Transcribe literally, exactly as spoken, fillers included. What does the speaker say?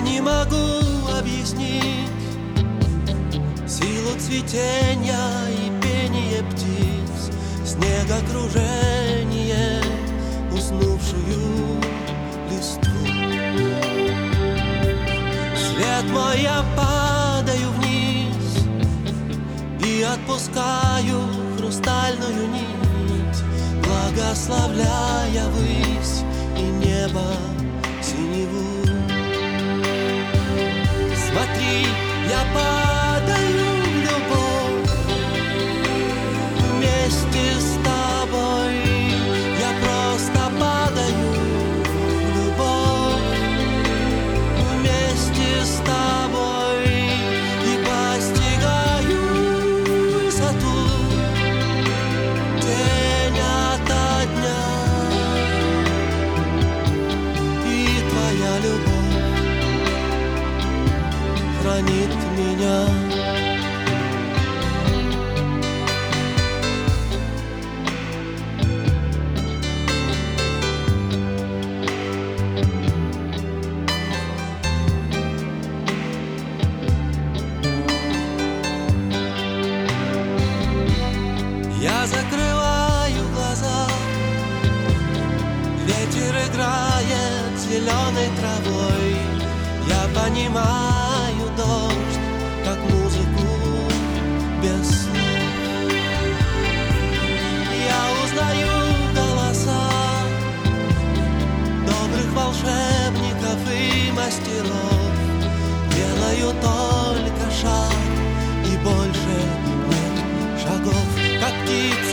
не могу объяснить силу цветения и пение птиц, снегокружение, уснувшую листву. Свет мой, я падаю вниз и отпускаю хрустальную нить, благословляя высь и небо синеву. Смотри, я падаю в любовь вместе с тобой. Я просто падаю в любовь вместе с тобой и постигаю высоту день ото дня. И твоя любовь хранит меня. Я закрываю глаза, ветер играет зеленой травой. Я понимаю дождь, как музыку без слов. Я узнаю голоса добрых волшебников и мастеров. Делаю только шаг, и больше нет шагов, как птица